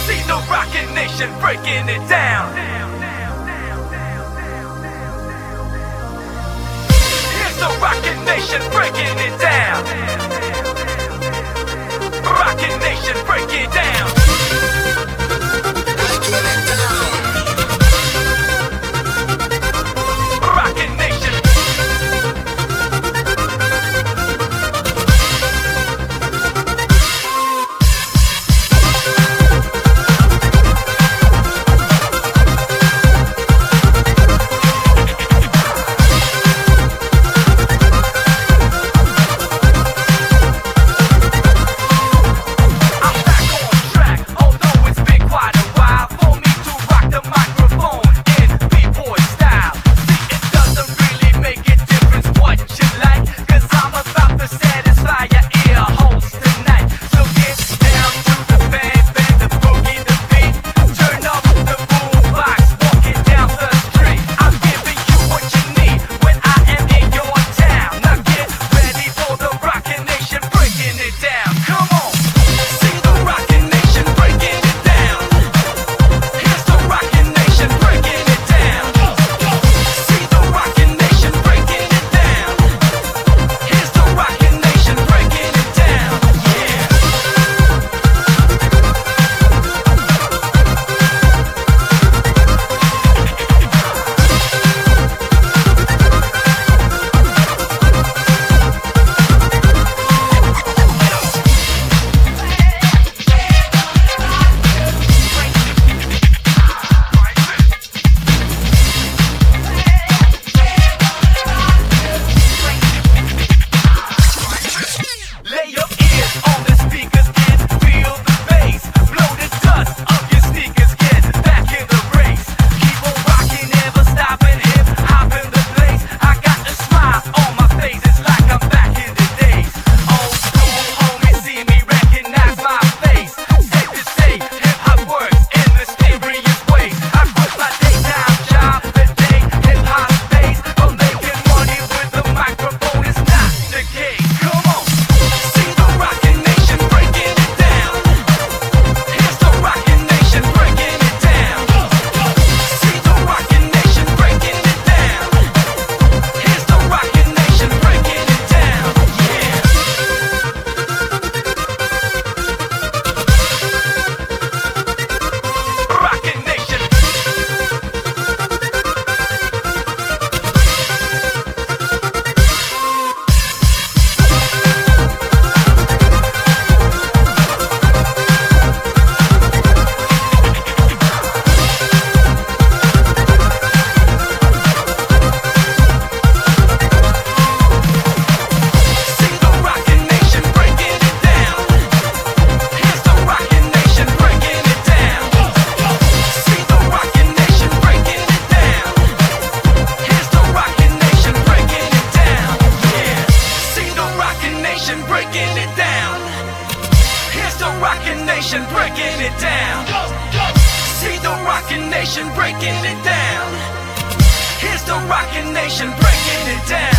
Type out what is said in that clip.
See the Rockin' Nation breaking it down. Here's the Rockin' Nation breaking it down. Rockin' Nation break it down. Rockin' Nation. Breaking it down. Here's the Rockin' Nation breaking it down. See the Rockin' Nation breaking it down. Here's the Rockin' Nation breaking it down.